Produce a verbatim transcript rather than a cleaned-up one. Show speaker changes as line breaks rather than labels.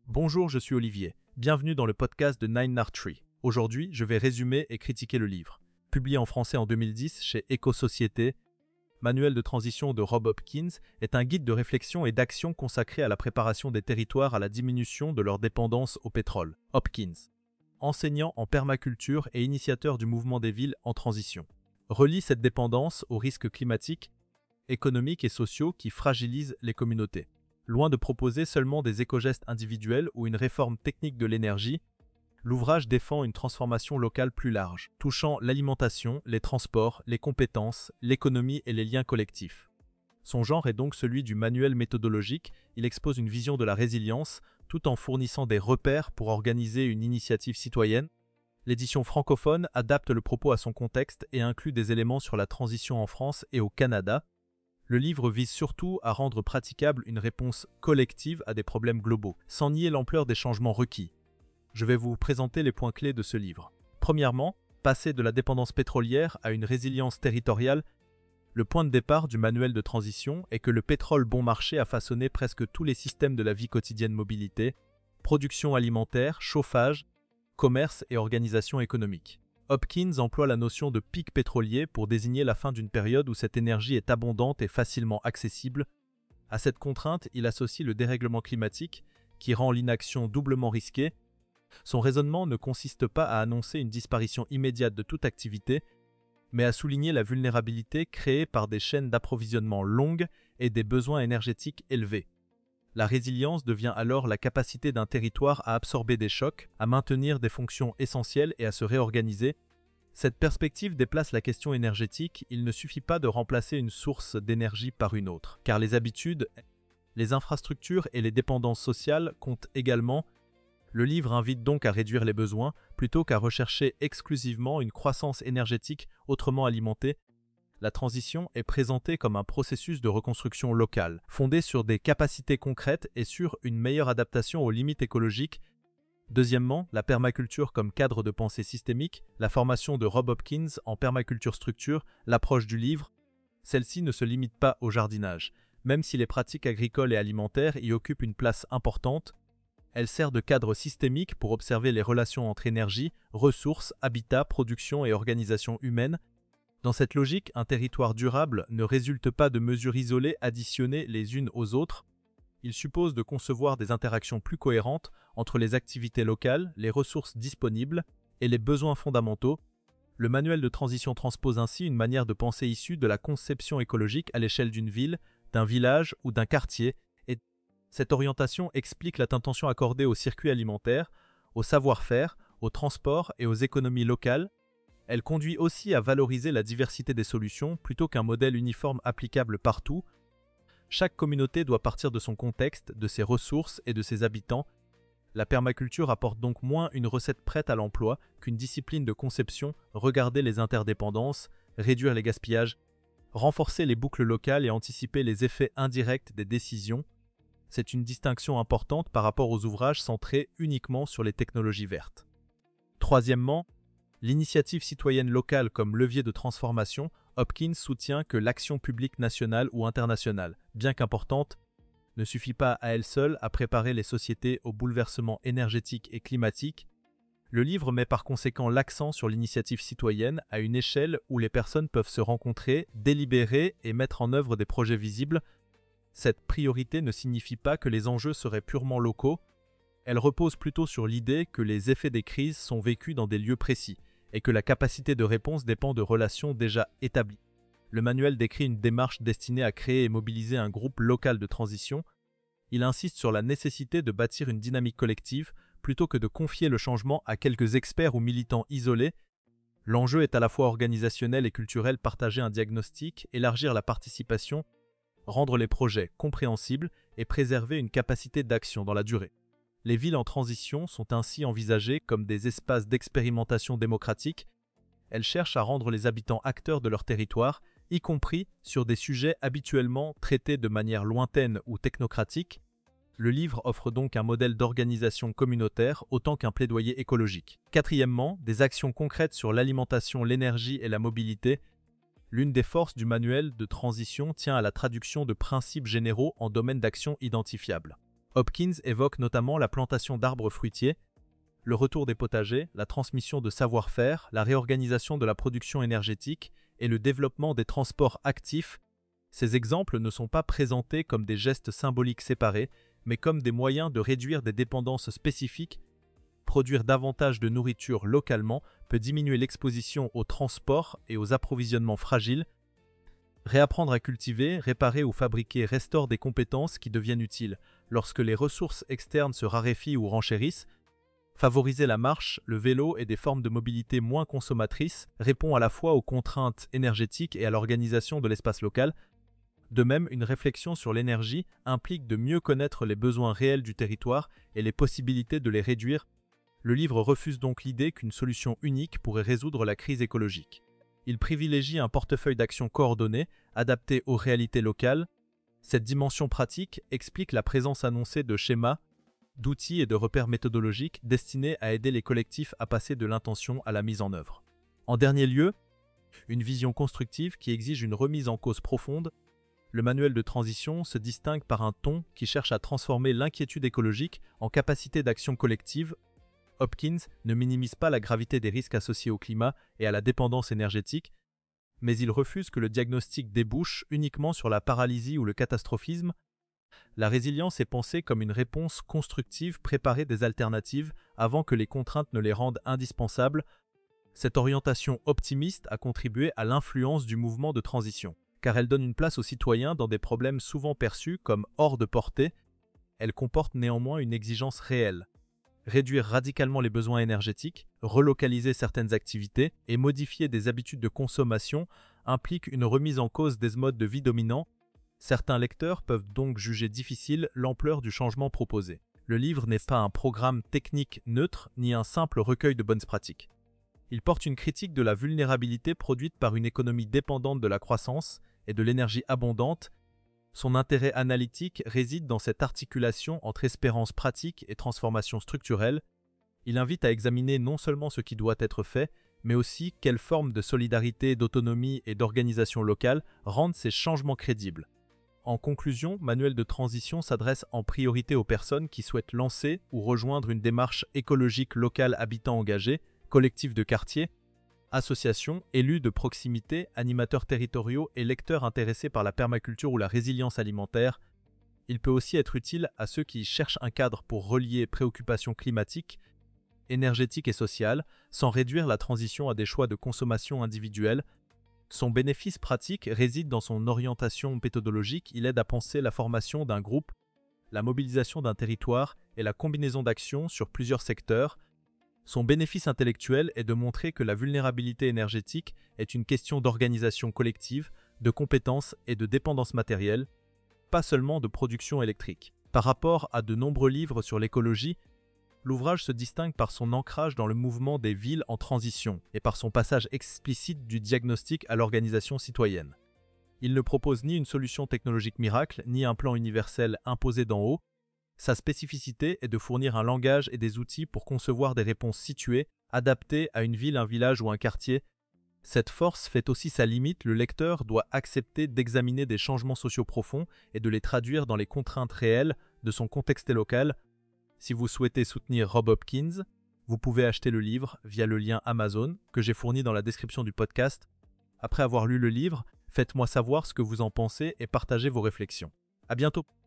Bonjour, je suis Olivier. Bienvenue dans le podcast de Nine Art Tree. Aujourd'hui, je vais résumer et critiquer le livre. Publié en français en deux mille dix chez Éco-Société, Manuel de transition de Rob Hopkins est un guide de réflexion et d'action consacré à la préparation des territoires à la diminution de leur dépendance au pétrole. Hopkins, enseignant en permaculture et initiateur du mouvement des villes en transition, relie cette dépendance aux risques climatiques, économiques et sociaux qui fragilisent les communautés. Loin de proposer seulement des éco-gestes individuels ou une réforme technique de l'énergie, l'ouvrage défend une transformation locale plus large, touchant l'alimentation, les transports, les compétences, l'économie et les liens collectifs. Son genre est donc celui du manuel méthodologique, il expose une vision de la résilience, tout en fournissant des repères pour organiser une initiative citoyenne. L'édition francophone adapte le propos à son contexte et inclut des éléments sur la transition en France et au Canada. Le livre vise surtout à rendre praticable une réponse collective à des problèmes globaux, sans nier l'ampleur des changements requis. Je vais vous présenter les points clés de ce livre. Premièrement, passer de la dépendance pétrolière à une résilience territoriale. Le point de départ du manuel de transition est que le pétrole bon marché a façonné presque tous les systèmes de la vie quotidienne: mobilité, production alimentaire, chauffage, commerce et organisation économique. Hopkins emploie la notion de pic pétrolier pour désigner la fin d'une période où cette énergie est abondante et facilement accessible. À cette contrainte, il associe le dérèglement climatique, qui rend l'inaction doublement risquée. Son raisonnement ne consiste pas à annoncer une disparition immédiate de toute activité, mais à souligner la vulnérabilité créée par des chaînes d'approvisionnement longues et des besoins énergétiques élevés. La résilience devient alors la capacité d'un territoire à absorber des chocs, à maintenir des fonctions essentielles et à se réorganiser. Cette perspective déplace la question énergétique. Il ne suffit pas de remplacer une source d'énergie par une autre, car les habitudes, les infrastructures et les dépendances sociales comptent également. Le livre invite donc à réduire les besoins, plutôt qu'à rechercher exclusivement une croissance énergétique autrement alimentée. La transition est présentée comme un processus de reconstruction locale, fondé sur des capacités concrètes et sur une meilleure adaptation aux limites écologiques. Deuxièmement, la permaculture comme cadre de pensée systémique, la formation de Rob Hopkins en permaculture structure l'approche du livre. Celle-ci ne se limite pas au jardinage, même si les pratiques agricoles et alimentaires y occupent une place importante. Elle sert de cadre systémique pour observer les relations entre énergie, ressources, habitat, production et organisation humaine. Dans cette logique, un territoire durable ne résulte pas de mesures isolées additionnées les unes aux autres. Il suppose de concevoir des interactions plus cohérentes entre les activités locales, les ressources disponibles et les besoins fondamentaux. Le manuel de transition transpose ainsi une manière de penser issue de la conception écologique à l'échelle d'une ville, d'un village ou d'un quartier. Et cette orientation explique l'attention accordée aux circuits alimentaires, au savoir-faire, au transport et aux économies locales. Elle conduit aussi à valoriser la diversité des solutions plutôt qu'un modèle uniforme applicable partout. Chaque communauté doit partir de son contexte, de ses ressources et de ses habitants. La permaculture apporte donc moins une recette prête à l'emploi qu'une discipline de conception, regarder les interdépendances, réduire les gaspillages, renforcer les boucles locales et anticiper les effets indirects des décisions. C'est une distinction importante par rapport aux ouvrages centrés uniquement sur les technologies vertes. Troisièmement, l'initiative citoyenne locale comme levier de transformation. Hopkins soutient que l'action publique nationale ou internationale, bien qu'importante, ne suffit pas à elle seule à préparer les sociétés aux bouleversements énergétiques et climatiques. Le livre met par conséquent l'accent sur l'initiative citoyenne à une échelle où les personnes peuvent se rencontrer, délibérer et mettre en œuvre des projets visibles. Cette priorité ne signifie pas que les enjeux seraient purement locaux. Elle repose plutôt sur l'idée que les effets des crises sont vécus dans des lieux précis et que la capacité de réponse dépend de relations déjà établies. Le manuel décrit une démarche destinée à créer et mobiliser un groupe local de transition. Il insiste sur la nécessité de bâtir une dynamique collective plutôt que de confier le changement à quelques experts ou militants isolés. L'enjeu est à la fois organisationnel et culturel: partager un diagnostic, élargir la participation, rendre les projets compréhensibles et préserver une capacité d'action dans la durée. Les villes en transition sont ainsi envisagées comme des espaces d'expérimentation démocratique. Elles cherchent à rendre les habitants acteurs de leur territoire, y compris sur des sujets habituellement traités de manière lointaine ou technocratique. Le livre offre donc un modèle d'organisation communautaire autant qu'un plaidoyer écologique. Quatrièmement, des actions concrètes sur l'alimentation, l'énergie et la mobilité. L'une des forces du manuel de transition tient à la traduction de principes généraux en domaines d'action identifiables. Hopkins évoque notamment la plantation d'arbres fruitiers, le retour des potagers, la transmission de savoir-faire, la réorganisation de la production énergétique et le développement des transports actifs. Ces exemples ne sont pas présentés comme des gestes symboliques séparés, mais comme des moyens de réduire des dépendances spécifiques. Produire davantage de nourriture localement peut diminuer l'exposition aux transports et aux approvisionnements fragiles. Réapprendre à cultiver, réparer ou fabriquer restaure des compétences qui deviennent utiles lorsque les ressources externes se raréfient ou renchérissent. Favoriser la marche, le vélo et des formes de mobilité moins consommatrices répond à la fois aux contraintes énergétiques et à l'organisation de l'espace local. De même, une réflexion sur l'énergie implique de mieux connaître les besoins réels du territoire et les possibilités de les réduire. Le livre refuse donc l'idée qu'une solution unique pourrait résoudre la crise écologique. Il privilégie un portefeuille d'actions coordonnées, adapté aux réalités locales. Cette dimension pratique explique la présence annoncée de schémas, d'outils et de repères méthodologiques destinés à aider les collectifs à passer de l'intention à la mise en œuvre. En dernier lieu, une vision constructive qui exige une remise en cause profonde. Le manuel de transition se distingue par un ton qui cherche à transformer l'inquiétude écologique en capacité d'action collective. Hopkins ne minimise pas la gravité des risques associés au climat et à la dépendance énergétique, mais il refuse que le diagnostic débouche uniquement sur la paralysie ou le catastrophisme. La résilience est pensée comme une réponse constructive, préparer des alternatives avant que les contraintes ne les rendent indispensables. Cette orientation optimiste a contribué à l'influence du mouvement de transition, car elle donne une place aux citoyens dans des problèmes souvent perçus comme hors de portée. Elle comporte néanmoins une exigence réelle. Réduire radicalement les besoins énergétiques, relocaliser certaines activités et modifier des habitudes de consommation implique une remise en cause des modes de vie dominants. Certains lecteurs peuvent donc juger difficile l'ampleur du changement proposé. Le livre n'est pas un programme technique neutre ni un simple recueil de bonnes pratiques. Il porte une critique de la vulnérabilité produite par une économie dépendante de la croissance et de l'énergie abondante. Son intérêt analytique réside dans cette articulation entre espérance pratique et transformation structurelle. Il invite à examiner non seulement ce qui doit être fait, mais aussi quelles formes de solidarité, d'autonomie et d'organisation locale rendent ces changements crédibles. En conclusion, Manuel de transition s'adresse en priorité aux personnes qui souhaitent lancer ou rejoindre une démarche écologique locale habitants engagés, collectifs de quartier, associations, élus de proximité, animateurs territoriaux et lecteurs intéressés par la permaculture ou la résilience alimentaire. Il peut aussi être utile à ceux qui cherchent un cadre pour relier préoccupations climatiques, énergétiques et sociales, sans réduire la transition à des choix de consommation individuels. Son bénéfice pratique réside dans son orientation méthodologique. Il aide à penser la formation d'un groupe, la mobilisation d'un territoire et la combinaison d'actions sur plusieurs secteurs. Son bénéfice intellectuel est de montrer que la vulnérabilité énergétique est une question d'organisation collective, de compétences et de dépendance matérielle, pas seulement de production électrique. Par rapport à de nombreux livres sur l'écologie, l'ouvrage se distingue par son ancrage dans le mouvement des villes en transition et par son passage explicite du diagnostic à l'organisation citoyenne. Il ne propose ni une solution technologique miracle, ni un plan universel imposé d'en haut. Sa spécificité est de fournir un langage et des outils pour concevoir des réponses situées, adaptées à une ville, un village ou un quartier. Cette force fait aussi sa limite, le lecteur doit accepter d'examiner des changements sociaux profonds et de les traduire dans les contraintes réelles de son contexte local. Si vous souhaitez soutenir Rob Hopkins, vous pouvez acheter le livre via le lien Amazon que j'ai fourni dans la description du podcast. Après avoir lu le livre, faites-moi savoir ce que vous en pensez et partagez vos réflexions. À bientôt!